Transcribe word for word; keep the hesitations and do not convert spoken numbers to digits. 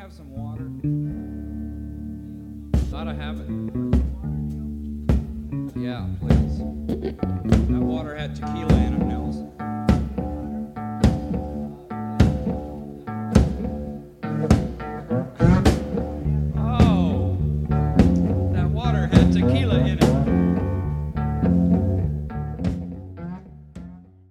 have some water? Thought I have it. Yeah, please. That water had tequila in it.